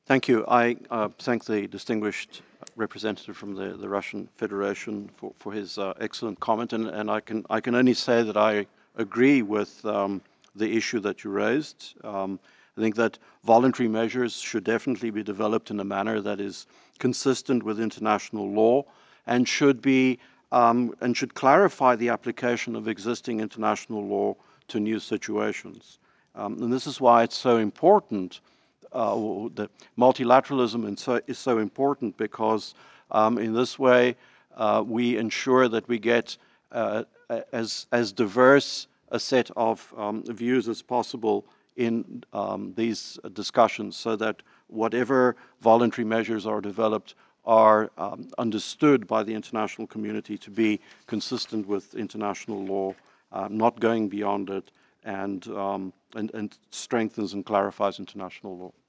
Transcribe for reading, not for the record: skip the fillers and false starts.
Thank you. I thank the distinguished representative from the Russian Federation for his excellent comment, and I can only say that I agree with the issue that you raised. I think that voluntary measures should definitely be developed in a manner that is consistent with international law and should be and should clarify the application of existing international law to new situations. And this is why it's so important that multilateralism is so important because in this way we ensure that we get as diverse a set of views as possible in these discussions so that whatever voluntary measures are developed are understood by the international community to be consistent with international law, not going beyond it, and strengthens and clarifies international law.